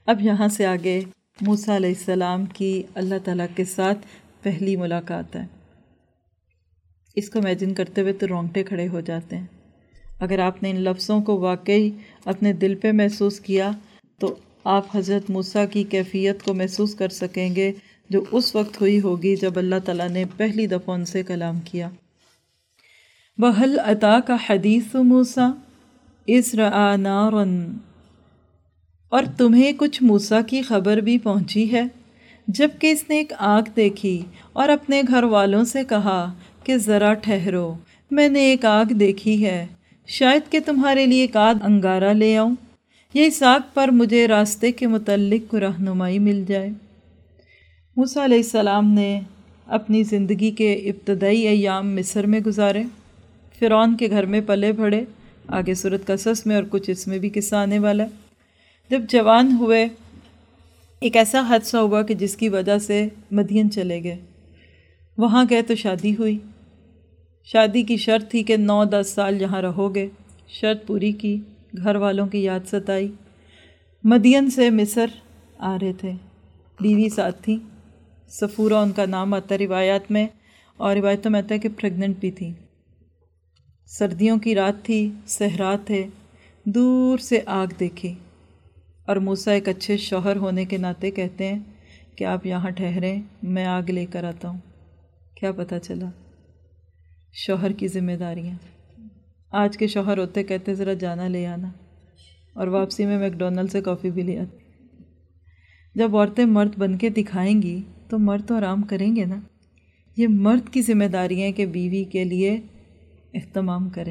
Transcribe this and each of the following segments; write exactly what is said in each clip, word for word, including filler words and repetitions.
اب یہاں سے آگے موسیٰ علیہ السلام کی اللہ تعالیٰ کے ساتھ پہلی ملاقات ہے۔ اس کو امیجن کرتے ہوئے تو رونگٹے کھڑے ہو جاتے ہیں۔ اگر آپ نے ان لفظوں کو واقعی اپنے دل پہ محسوس کیا تو آپ حضرت موسیٰ کی کیفیت کو محسوس کر سکیں گے جو اس وقت ہوئی ہوگی جب اللہ تعالیٰ نے پہلی دفعہ ان سے کلام کیا۔ وَهَلْ أَتَاكَ حَدِيثُ مُوسَىٰ إِذْ رَأَىٰ نَارًا، اور تمہیں کچھ موسیٰ کی خبر بھی پہنچی ہے جب کہ اس نے ایک آگ دیکھی اور اپنے گھر والوں سے کہا کہ ذرا ٹھہرو، میں نے ایک آگ دیکھی ہے، شاید کہ تمہارے لیے ایک آدھ انگارہ لے آؤں یا اس آگ پر مجھے راستے کے متعلق رہنمائی مل جائے۔ موسیٰ علیہ السلام نے اپنی زندگی کے ابتدائی ایام مصر میں گزارے، فرعون کے گھر میں پلے بڑھے، آگے سورۃ قصص میں اور کچھ اس میں بھی قصہ آنے والا ہے۔ جب جوان ہوئے ایک ایسا حادثہ ہوا کہ جس کی وجہ سے مدین چلے گئے، وہاں گئے تو شادی ہوئی۔ شادی کی شرط تھی کہ نو دس سال یہاں رہو گے، شرط پوری کی، گھر والوں کی یاد ستائی۔ مدین سے مصر آ رہے تھے، بیوی ساتھ تھی، صفورہ ان کا نام آتا ہے روایات میں، اور روایتوں میں آتا ہے کہ پریگننٹ بھی تھی۔ سردیوں کی رات تھی، صحرا تھے، دور سے آگ دیکھی، اور موسیٰ ایک اچھے شوہر ہونے کے ناطے کہتے ہیں کہ آپ یہاں ٹھہریں، میں آگ لے کر آتا ہوں۔ کیا پتہ چلا؟ شوہر کی ذمہ داریاں۔ آج کے شوہر ہوتے کہتے ذرا جانا لے آنا، اور واپسی میں میکڈونلڈ سے کافی بھی لے آتی۔ جب عورتیں مرد بن کے دکھائیں گی تو مرد تو آرام کریں گے نا۔ یہ مرد کی ذمہ داری ہے کہ بیوی کے لیے اہتمام کرے۔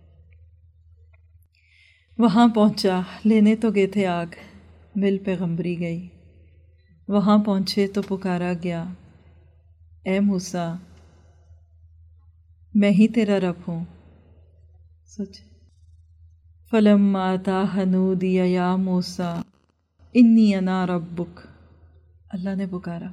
وہاں پہنچا، لینے تو گئے تھے آگ، مل پیغمبری گئی۔ وہاں پہنچے تو پکارا گیا، اے موسیٰ، میں ہی تیرا رب ہوں۔ سچ۔ فَلَمَّا أَتَاهَا نُودِيَ يَا مُوسَىٰ إِنِّي أَنَا رَبُّكَ، اللہ نے پکارا،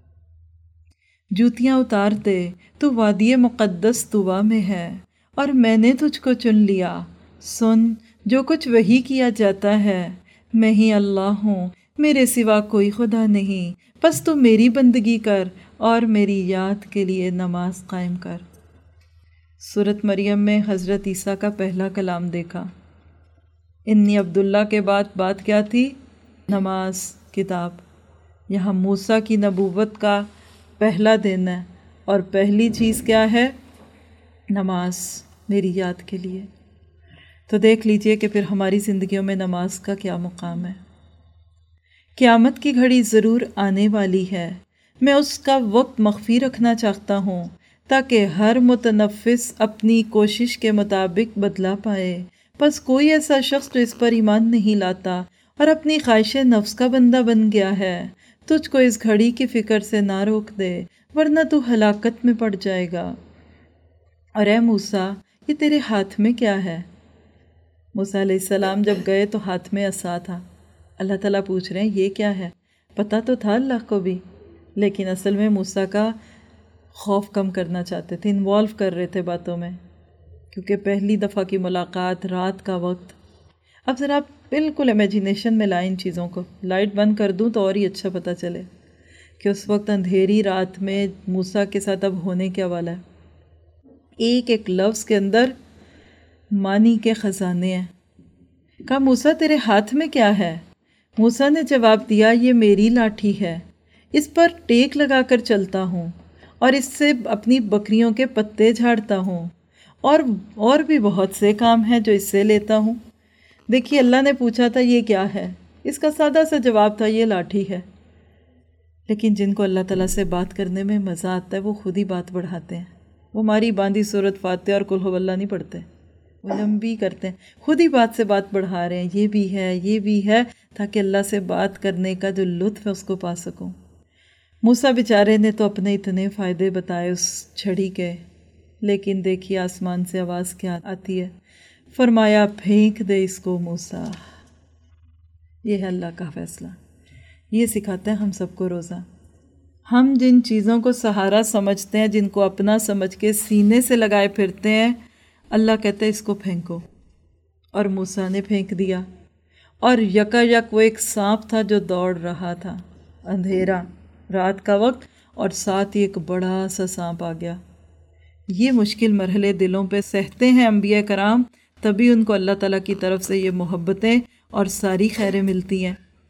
جوتیاں اتار دے، تو وادی مقدس طویٰ میں ہے اور میں نے تجھ کو چن لیا۔ سن، جو کچھ وحی کیا جاتا ہے، میں ہی اللہ ہوں، میرے سوا کوئی خدا نہیں، پس تو میری بندگی کر اور میری یاد کے لیے نماز قائم کر۔ سورۃ مریم میں حضرت عیسیٰ کا پہلا کلام دیکھا۔ انی عبداللہ کے بعد بات کیا تھی؟ نماز، کتاب۔ یہاں موسیٰ کی نبوت کا پہلا دن ہے، اور پہلی چیز کیا ہے؟ نماز، میری یاد کے لیے۔ تو دیکھ لیجئے کہ پھر ہماری زندگیوں میں نماز کا کیا مقام ہے۔ قیامت کی گھڑی ضرور آنے والی ہے، میں اس کا وقت مخفی رکھنا چاہتا ہوں تاکہ ہر متنفس اپنی کوشش کے مطابق بدلہ پائے۔ بس کوئی ایسا شخص جو اس پر ایمان نہیں لاتا اور اپنی خواہش نفس کا بندہ بن گیا ہے، تجھ کو اس گھڑی کی فکر سے نہ روک دے، ورنہ تو ہلاکت میں پڑ جائے گا۔ اور اے موسیٰ، یہ تیرے ہاتھ میں کیا ہے؟ موسیٰ علیہ السلام جب گئے تو ہاتھ میں عصا تھا۔ اللہ تعالیٰ پوچھ رہے ہیں یہ کیا ہے؟ پتہ تو تھا اللہ کو بھی، لیکن اصل میں موسیٰ کا خوف کم کرنا چاہتے تھے، انوالو کر رہے تھے باتوں میں، کیونکہ پہلی دفعہ کی ملاقات، رات کا وقت۔ اب ذرا آپ بالکل امیجینیشن میں لائیں ان چیزوں کو، لائٹ بند کر دوں تو اور ہی اچھا پتہ چلے کہ اس وقت اندھیری رات میں موسیٰ کے ساتھ اب ہونے کیا والا ہے۔ ایک ایک لفظ کے اندر معنی کے خزانے ہیں۔ کہا موسیٰ تیرے ہاتھ میں کیا ہے؟ موسیٰ نے جواب دیا، یہ میری لاٹھی ہے، اس پر ٹیک لگا کر چلتا ہوں اور اس سے اپنی بکریوں کے پتے جھاڑتا ہوں، اور اور بھی بہت سے کام ہیں جو اس سے لیتا ہوں۔ دیکھیے اللہ نے پوچھا تھا یہ کیا ہے، اس کا سادہ سا جواب تھا یہ لاٹھی ہے۔ لیکن جن کو اللہ تعالیٰ سے بات کرنے میں مزہ آتا ہے وہ خود ہی بات بڑھاتے ہیں، وہ ہماری باندھی سورۃ فاتحہ اور قل هو اللہ نہیں پڑھتے، وہ لمبی کرتے ہیں، خود ہی بات سے بات بڑھا رہے ہیں، یہ بھی ہے یہ بھی ہے، تاکہ اللہ سے بات کرنے کا جو لطف ہے اس کو پا سکوں۔ موسیٰ بیچارے نے تو اپنے اتنے فائدے بتائے اس چھڑی کے، لیکن دیکھیے آسمان سے آواز کیا آتی ہے، فرمایا پھینک دے اس کو موسیٰ۔ یہ ہے اللہ کا فیصلہ، یہ سکھاتے ہیں ہم سب کو روزہ۔ ہم جن چیزوں کو سہارا سمجھتے ہیں، جن کو اپنا سمجھ کے سینے سے لگائے پھرتے ہیں، اللہ کہتا ہے اس کو پھینکو، اور موسیٰ نے پھینک دیا۔ اور یکا یک وہ ایک سانپ تھا جو دوڑ رہا تھا، اندھیرا، رات کا وقت، اور ساتھ ہی ایک بڑا سا سانپ آ گیا۔ یہ مشکل مرحلے دلوں پہ سہتے ہیں انبیاء کرام، تبھی ان کو اللہ تعالیٰ کی طرف سے یہ محبتیں اور ساری خیریں ملتی ہیں۔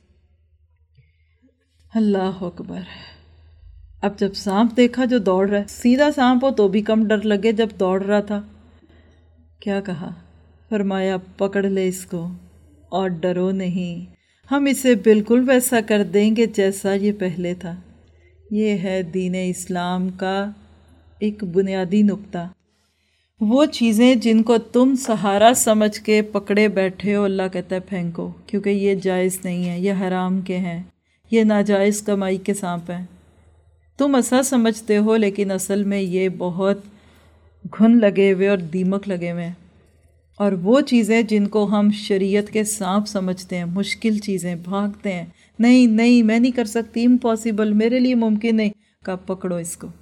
اللہ اکبر۔ اب جب سانپ دیکھا جو دوڑ رہا ہے، سیدھا سانپ ہو تو بھی کم ڈر لگے جب دوڑ رہا تھا، کیا کہا؟ فرمایا پکڑ لے اس کو اور ڈرو نہیں، ہم اسے بالکل ویسا کر دیں گے جیسا یہ پہلے تھا۔ یہ ہے دین اسلام کا ایک بنیادی نقطہ۔ وہ چیزیں جن کو تم سہارا سمجھ کے پکڑے بیٹھے ہو، اللہ کہتا ہے پھینکو، کیونکہ یہ جائز نہیں ہے، یہ حرام کے ہیں، یہ ناجائز کمائی کے سانپ ہیں۔ تم ایسا سمجھتے ہو لیکن اصل میں یہ بہت گھن لگے ہوئے اور دیمک لگے ہوئے ہیں۔ اور وہ چیزیں جن کو ہم شریعت کے سانپ سمجھتے ہیں، مشکل چیزیں، بھاگتے ہیں، نہیں نہیں میں نہیں کر سکتی، امپاسبل، میرے لیے ممکن نہیں، کہا پکڑو اس کو۔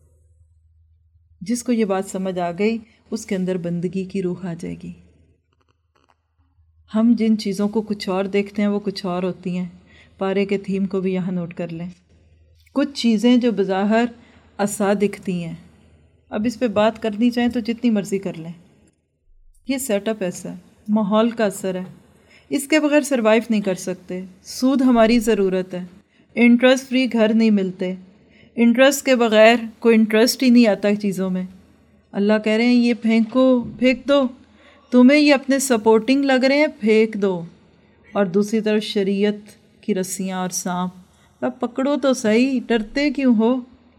جس کو یہ بات سمجھ آ گئی اس کے اندر بندگی کی روح آ جائے گی۔ ہم جن چیزوں کو کچھ اور دیکھتے ہیں وہ کچھ اور ہوتی ہیں۔ پارے کے تھیم کو بھی یہاں نوٹ کر لیں۔ کچھ چیزیں جو بظاہر عصا دکھتی ہیں، اب اس پہ بات کرنی چاہیں تو جتنی مرضی کر لیں، یہ سیٹ اپ ایسا ہے، ماحول کا اثر ہے، اس کے بغیر سروائیو نہیں کر سکتے۔ سود ہماری ضرورت ہے، انٹرسٹ فری گھر نہیں ملتے، انٹرسٹ کے بغیر کوئی انٹرسٹ ہی نہیں آتا چیزوں میں۔ اللہ کہہ رہے ہیں یہ پھینکو، پھینک دو، تمہیں یہ اپنے سپورٹنگ لگ رہے ہیں، پھینک دو۔ اور دوسری طرف شریعت کی رسیاں اور سانپ، اب پکڑو تو صحیح، ڈرتے کیوں ہو؟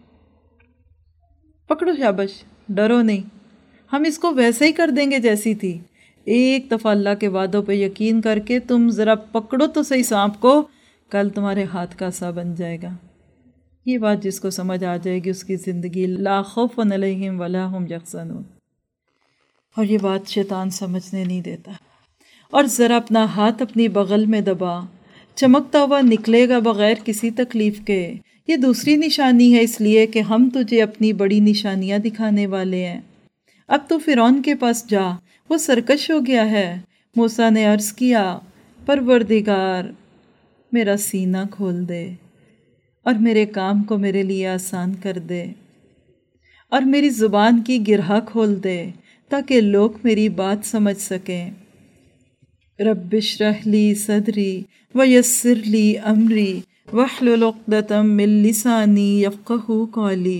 پکڑو، شابش، ڈرو نہیں، ہم اس کو ویسے ہی کر دیں گے جیسی تھی۔ ایک دفعہ اللہ کے وعدوں پہ یقین کر کے تم ذرا پکڑو تو صحیح سانپ کو، کل تمہارے ہاتھ کا سا بن جائے گا۔ یہ بات جس کو سمجھ آ جائے گی اس کی زندگی لا خوف علیہم ولا ہم یحزنون۔ اور یہ بات شیطان سمجھنے نہیں دیتا۔ اور ذرا اپنا ہاتھ اپنی بغل میں دبا، چمکتا ہوا نکلے گا بغیر کسی تکلیف کے۔ یہ دوسری نشانی ہے اس لیے کہ ہم تجھے اپنی بڑی نشانیاں دکھانے والے ہیں۔ اب تو فرعون کے پاس جا، وہ سرکش ہو گیا ہے۔ موسیٰ نے عرض کیا، پروردگار میرا سینہ کھول دے اور میرے کام کو میرے لیے آسان کر دے، اور میری زبان کی گرہ کھول دے تاکہ لوگ میری بات سمجھ سکیں۔ رب اشرح لی صدری ویسر لی امری واحلل عقدۃ من لسانی یفقہوا قولی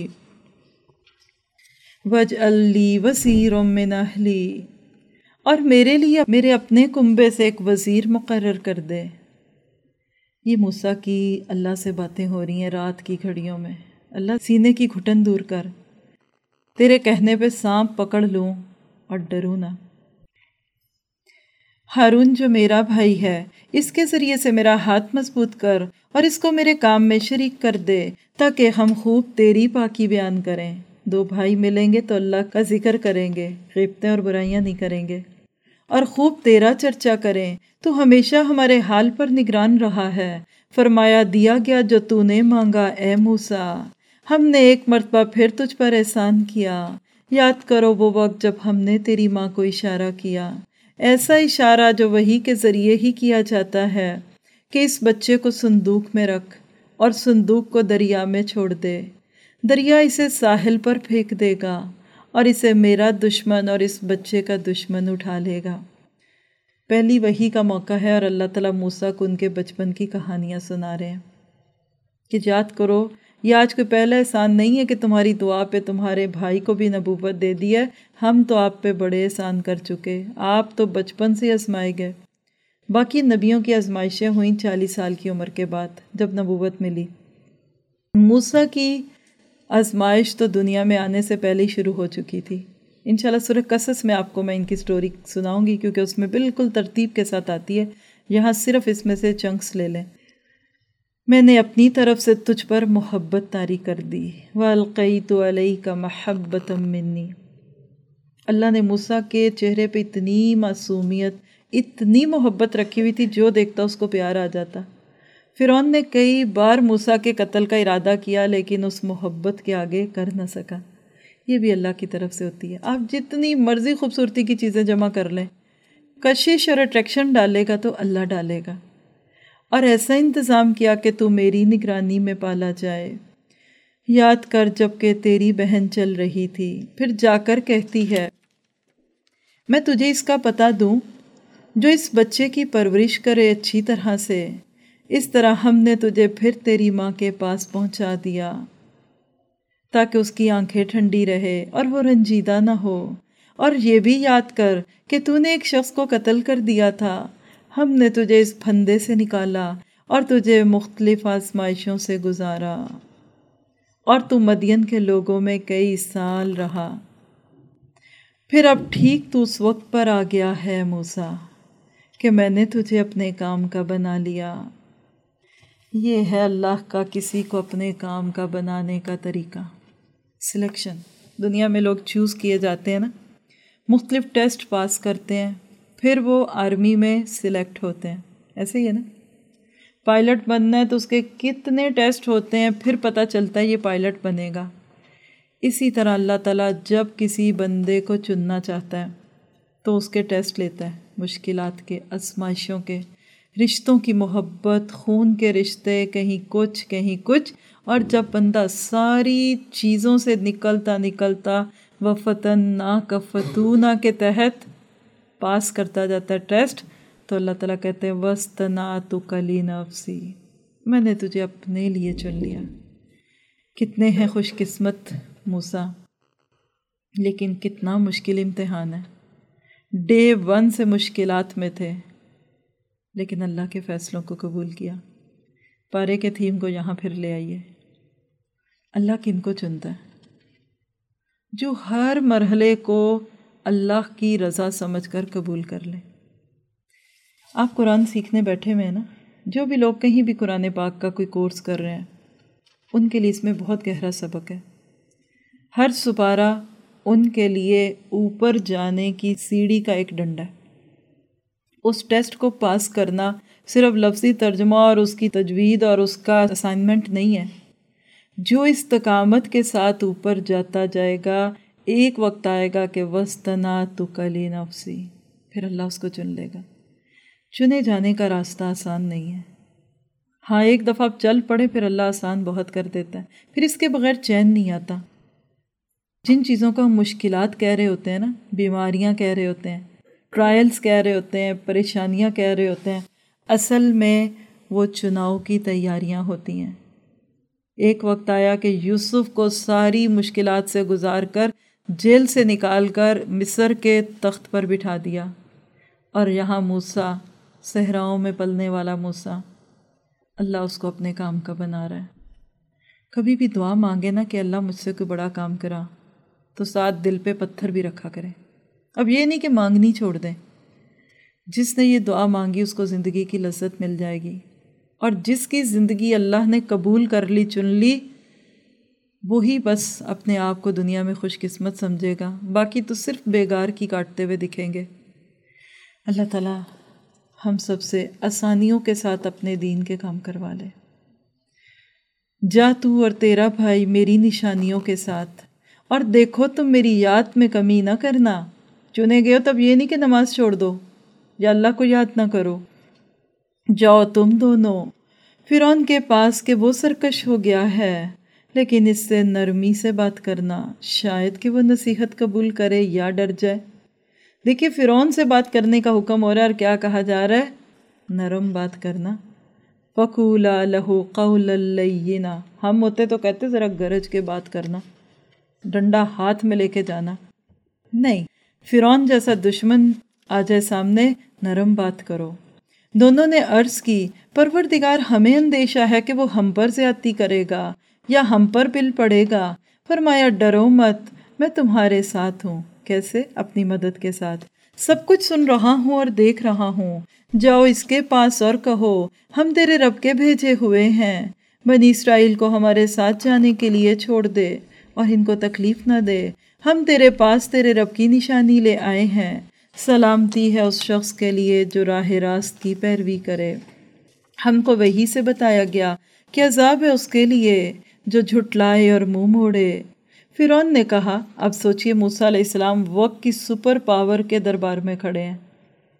واجعل لی وزیرا من اہلی، اور میرے لیے میرے اپنے کنبے سے ایک وزیر مقرر کر دے۔ یہ موسیٰ کی اللہ سے باتیں ہو رہی ہیں رات کی گھڑیوں میں۔ اللہ سینے کی گھٹن دور کر، تیرے کہنے پہ سانپ پکڑ لوں اور ڈروں نہ۔ ہارون جو میرا بھائی ہے، اس کے ذریعے سے میرا ہاتھ مضبوط کر اور اس کو میرے کام میں شریک کر دے تاکہ ہم خوب تیری پاکی بیان کریں۔ دو بھائی ملیں گے تو اللہ کا ذکر کریں گے، غیبتیں اور برائیاں نہیں کریں گے، اور خوب تیرا چرچا کریں۔ تو ہمیشہ ہمارے حال پر نگران رہا ہے۔ فرمایا دیا گیا جو تو نے مانگا اے موسیٰ، ہم نے ایک مرتبہ پھر تجھ پر احسان کیا۔ یاد کرو وہ وقت جب ہم نے تیری ماں کو اشارہ کیا، ایسا اشارہ جو وحی کے ذریعے ہی کیا جاتا ہے کہ اس بچے کو صندوق میں رکھ اور صندوق کو دریا میں چھوڑ دے۔ دریا اسے ساحل پر پھینک دے گا اور اسے میرا دشمن اور اس بچے کا دشمن اٹھا لے گا۔ پہلی وحی کا موقع ہے اور اللہ تعالیٰ موسیٰ کو ان کے بچپن کی کہانیاں سنا رہے ہیں کہ یاد کرو یہ آج کوئی پہلا احسان نہیں ہے کہ تمہاری دعا پہ تمہارے بھائی کو بھی نبوت دے دی ہے، ہم تو آپ پہ بڑے احسان کر چکے، آپ تو بچپن سے آزمائے گئے۔ باقی نبیوں کی آزمائشیں ہوئیں چالیس سال کی عمر کے بعد جب نبوت ملی۔ موسیٰ کی آزمائش تو دنیا میں آنے سے پہلے ہی شروع ہو چکی تھی۔ انشاءاللہ سورہ قصص میں آپ کو میں ان کی سٹوری سناؤں گی کیونکہ اس میں بالکل ترتیب کے ساتھ آتی ہے، یہاں صرف اس میں سے چنکس لے لیں۔ میں نے اپنی طرف سے تجھ پر محبت طاری کر دی، وَأَلْقَيْتُ عَلَيْكَ مَحَبَّةً مِّنِّي۔ اللہ نے موسیٰ کے چہرے پہ اتنی معصومیت، اتنی محبت رکھی ہوئی تھی، جو دیکھتا اس کو پیار آ جاتا۔ فرعون نے کئی بار موسیٰ کے قتل کا ارادہ کیا لیکن اس محبت کے آگے کر نہ سکا۔ یہ بھی اللہ کی طرف سے ہوتی ہے۔ آپ جتنی مرضی خوبصورتی کی چیزیں جمع کر لیں، کشش اور اٹریکشن ڈالے گا تو اللہ ڈالے گا، اور ایسا انتظام کیا کہ تو میری نگرانی میں پالا جائے۔ یاد کر جب کہ تیری بہن چل رہی تھی، پھر جا کر کہتی ہے میں تجھے اس کا پتہ دوں جو اس بچے کی پرورش کرے اچھی طرح سے، اس طرح ہم نے تجھے پھر تیری ماں کے پاس پہنچا دیا تاکہ اس کی آنکھیں ٹھنڈی رہے اور وہ رنجیدہ نہ ہو۔ اور یہ بھی یاد کر کہ تو نے ایک شخص کو قتل کر دیا تھا، ہم نے تجھے اس پھندے سے نکالا اور تجھے مختلف آزمائشوں سے گزارا، اور تو مدین کے لوگوں میں کئی سال رہا۔ پھر اب ٹھیک تو اس وقت پر آ گیا ہے موسیٰ کہ میں نے تجھے اپنے کام کا بنا لیا۔ یہ ہے اللہ کا کسی کو اپنے کام کا بنانے کا طریقہ۔ سلیکشن، دنیا میں لوگ چوز کیے جاتے ہیں نا، مختلف ٹیسٹ پاس کرتے ہیں، پھر وہ آرمی میں سلیکٹ ہوتے ہیں، ایسے ہی ہے نا۔ پائلٹ بننا ہے تو اس کے کتنے ٹیسٹ ہوتے ہیں، پھر پتہ چلتا ہے یہ پائلٹ بنے گا۔ اسی طرح اللہ تعالیٰ جب کسی بندے کو چننا چاہتا ہے تو اس کے ٹیسٹ لیتا ہے، مشکلات کے، آزمائشوں کے، رشتوں کی محبت، خون کے رشتے، کہیں کچھ کہیں کچھ، اور جب بندہ ساری چیزوں سے نکلتا نکلتا وَفَتَنَّاكَ فَتُونَا کے تحت پاس کرتا جاتا ہے ٹیسٹ، تو اللہ تعالیٰ کہتے ہیں وَاسْتَنَعْتُكَ لِنَفْسِي، میں نے تجھے اپنے لیے چن لیا۔ کتنے ہیں خوش قسمت موسیٰ، لیکن کتنا مشکل امتحان ہے۔ ڈے ون سے مشکلات میں تھے، لیکن اللہ کے فیصلوں کو قبول کیا۔ پارے کے تھیم کو یہاں پھر لے آئیے۔ اللہ کن کو چنتا ہے؟ جو ہر مرحلے کو اللہ کی رضا سمجھ کر قبول کر لے۔ آپ قرآن سیکھنے بیٹھے ہوئے ہیں نا، جو بھی لوگ کہیں بھی قرآن پاک کا کوئی کورس کر رہے ہیں، ان کے لیے اس میں بہت گہرا سبق ہے۔ ہر سپارہ ان کے لیے اوپر جانے کی سیڑھی کا ایک ڈنڈا ہے۔ اس ٹیسٹ کو پاس کرنا صرف لفظی ترجمہ اور اس کی تجوید اور اس کا اسائنمنٹ نہیں ہے۔ جو استقامت کے ساتھ اوپر جاتا جائے گا، ایک وقت آئے گا کہ وَاسْتَنَعْتُكَ لِنَفْسِي، پھر اللہ اس کو چن لے گا۔ چنے جانے کا راستہ آسان نہیں ہے۔ ہاں ایک دفعہ آپ چل پڑے پھر اللہ آسان بہت کر دیتا ہے، پھر اس کے بغیر چین نہیں آتا۔ جن چیزوں کو ہم مشکلات کہہ رہے ہوتے ہیں نا، بیماریاں کہہ رہے ہوتے ہیں، ٹرائلز کہہ رہے ہوتے ہیں، پریشانیاں کہہ رہے ہوتے ہیں، اصل میں وہ چناؤ کی تیاریاں ہوتی ہیں۔ ایک وقت آیا کہ یوسف کو ساری مشکلات سے گزار کر جیل سے نکال کر مصر کے تخت پر بٹھا دیا، اور یہاں موسیٰ، صحراؤں میں پلنے والا موسیٰ، اللہ اس کو اپنے کام کا بنا رہا ہے۔ کبھی بھی دعا مانگے نا کہ اللہ مجھ سے کوئی بڑا کام کرا، تو ساتھ دل پہ پتھر بھی رکھا کرے۔ اب یہ نہیں کہ مانگنی چھوڑ دیں، جس نے یہ دعا مانگی اس کو زندگی کی لذت مل جائے گی، اور جس کی زندگی اللہ نے قبول کر لی، چن لی، وہی بس اپنے آپ کو دنیا میں خوش قسمت سمجھے گا، باقی تو صرف بیگار کی کاٹتے ہوئے دکھیں گے۔ اللہ تعالیٰ ہم سب سے آسانیوں کے ساتھ اپنے دین کے کام کروا لے۔ جا تو اور تیرا بھائی میری نشانیوں کے ساتھ، اور دیکھو تم میری یاد میں کمی نہ کرنا۔ چنے گئے ہو تب یہ نہیں کہ نماز چھوڑ دو یا اللہ کو یاد نہ کرو۔ جاؤ تم دونوں فرعون کے پاس کہ وہ سرکش ہو گیا ہے، لیکن اس سے نرمی سے بات کرنا، شاید کہ وہ نصیحت قبول کرے یا ڈر جائے۔ دیکھیے فرعون سے بات کرنے کا حکم ہو رہا ہے، اور کیا کہا جا رہا ہے؟ نرم بات کرنا۔ فَقُولَا لَهُ قَوْلًا لَيِّنًا، ہم ہوتے تو کہتے ذرا گرج کے بات کرنا، ڈنڈا ہاتھ میں لے کے جانا۔ نہیں، فرعون جیسا دشمن آ جائے سامنے، نرم بات کرو۔ دونوں نے عرض کی پروردگار ہمیں اندیشہ ہے کہ وہ ہم پر زیادتی کرے گا یا ہم پر پل پڑے گا۔ فرمایا ڈرو مت، میں تمہارے ساتھ ہوں۔ کیسے؟ اپنی مدد کے ساتھ۔ سب کچھ سن رہا ہوں اور دیکھ رہا ہوں۔ جاؤ اس کے پاس اور کہو ہم تیرے رب کے بھیجے ہوئے ہیں، بنی اسرائیل کو ہمارے ساتھ جانے کے لیے چھوڑ دے اور ان کو تکلیف نہ دے۔ ہم تیرے پاس تیرے رب کی نشانی لے آئے ہیں۔ سلامتی ہے اس شخص کے لیے جو راہ راست کی پیروی کرے۔ ہم کو وحی سے بتایا گیا کہ عذاب ہے اس کے لیے جو جھٹلائے اور منہ موڑے۔ فرعون نے کہا، اب سوچئے موسیٰ علیہ السلام وقت کی سپر پاور کے دربار میں کھڑے ہیں،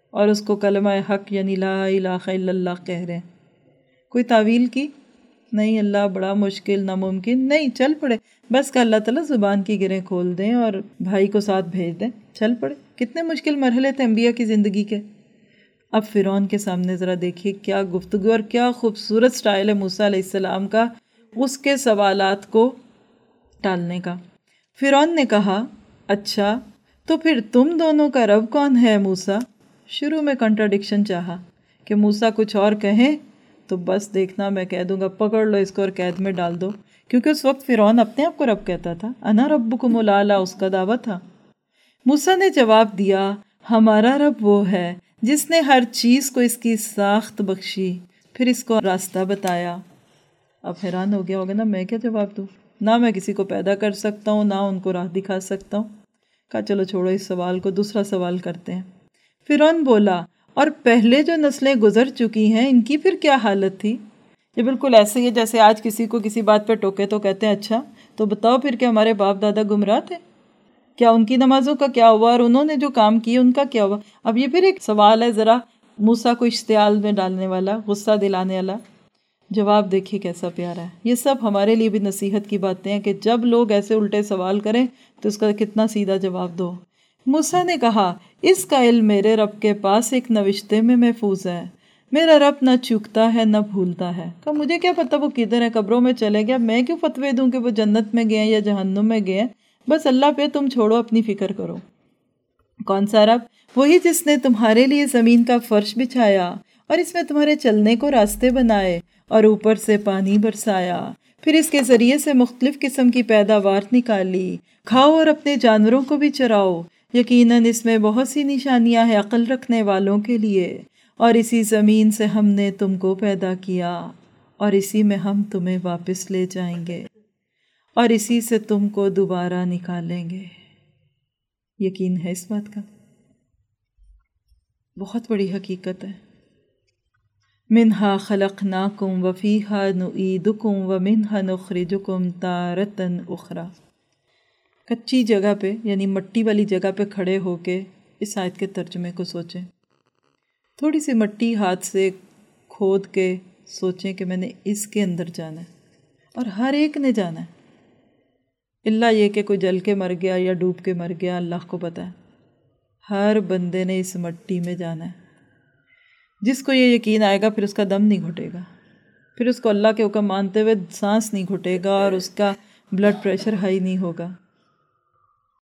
اور اس کو کلمہ حق یعنی لا الہ الا اللہ کہہ رہے ہیں۔ کوئی تعویل کی نہیں، اللہ بڑا مشکل ناممکن نہیں، چل پڑے بس کہ اللہ تعالیٰ زبان کی گریں کھول دیں اور بھائی کو ساتھ بھیج دیں، چل پڑے۔ کتنے مشکل مرحلے تھے انبیاء کی زندگی کے۔ اب فرعون کے سامنے ذرا دیکھیے کیا گفتگو اور کیا خوبصورت سٹائل ہے موسیٰ علیہ السلام کا اس کے سوالات کو ٹالنے کا۔ فرعون نے کہا اچھا تو پھر تم دونوں کا رب کون ہے موسیٰ؟ شروع میں کنٹراڈکشن چاہا کہ موسیٰ کچھ اور کہیں تو بس دیکھنا میں کہہ دوں گا پکڑ لو اس کو اور قید میں ڈال دو، کیونکہ اس وقت فرعون اپنے آپ کو رب کہتا تھا، انا ربکم الاعلی اس کا دعویٰ تھا۔ موسیٰ نے جواب دیا ہمارا رب وہ ہے جس نے ہر چیز کو اس کی ساخت بخشی پھر اس کو راستہ بتایا۔ اب حیران ہو گیا ہوگا نا میں کیا جواب دوں، نہ میں کسی کو پیدا کر سکتا ہوں نہ ان کو راہ دکھا سکتا ہوں۔ کہا چلو چھوڑو اس سوال کو، دوسرا سوال کرتے ہیں۔ فرعون بولا اور پہلے جو نسلیں گزر چکی ہیں ان کی پھر کیا حالت تھی؟ یہ بالکل ایسے ہی ہے جیسے آج کسی کو کسی بات پہ ٹوکے تو کہتے ہیں اچھا تو بتاؤ پھر کہ ہمارے باپ دادا گمراہ تھے، کیا ان کی نمازوں کا کیا ہوا اور انہوں نے جو کام کیے ان کا کیا ہوا؟ اب یہ پھر ایک سوال ہے ذرا موسیٰ کو اشتعال میں ڈالنے والا، غصہ دلانے والا۔ جواب دیکھیے کیسا پیارا ہے۔ یہ سب ہمارے لیے بھی نصیحت کی باتیں ہیں کہ جب لوگ ایسے الٹے سوال کریں تو اس کا کتنا سیدھا جواب دو۔ موسیٰ نے کہا اس کا علم میرے رب کے پاس ایک نوشتے میں محفوظ ہے، میرا رب نہ چوکتا ہے نہ بھولتا ہے۔ کہ مجھے کیا پتہ وہ کدھر ہے، قبروں میں چلے گیا، میں کیوں فتوے دوں کہ وہ جنت میں گئے یا جہنم میں گئے، بس اللہ پہ تم چھوڑو اپنی فکر کرو۔ کون سا رب؟ وہی جس نے تمہارے لیے زمین کا فرش بچھایا اور اس میں تمہارے چلنے کو راستے بنائے اور اوپر سے پانی برسایا، پھر اس کے ذریعے سے مختلف قسم کی پیداوار نکالی، کھاؤ اور اپنے جانوروں کو بھی چراؤ، یقیناً اس میں بہت سی نشانیاں ہیں عقل رکھنے والوں کے لیے۔ اور اسی زمین سے ہم نے تم کو پیدا کیا اور اسی میں ہم تمہیں واپس لے جائیں گے اور اسی سے تم کو دوبارہ نکالیں گے۔ یقین ہے اس بات کا؟ بہت بڑی حقیقت ہے۔ منہا خلقناکم وفیہا نعیدکم ومنہا نخرجکم تارۃ اخری۔ کچی جگہ پہ یعنی مٹی والی جگہ پہ کھڑے ہو کے اس آیت کے ترجمے کو سوچیں، تھوڑی سی مٹی ہاتھ سے کھود کے سوچیں کہ میں نے اس کے اندر جانا ہے اور ہر ایک نے جانا ہے، اللہ یہ کہ کوئی جل کے مر گیا یا ڈوب کے مر گیا، اللہ کو پتہ ہے۔ ہر بندے نے اس مٹی میں جانا ہے۔ جس کو یہ یقین آئے گا پھر اس کا دم نہیں گھٹے گا، پھر اس کو اللہ کے حکم مانتے ہوئے سانس نہیں گھٹے گا اور اس کا بلڈ پریشر ہائی نہیں ہوگا۔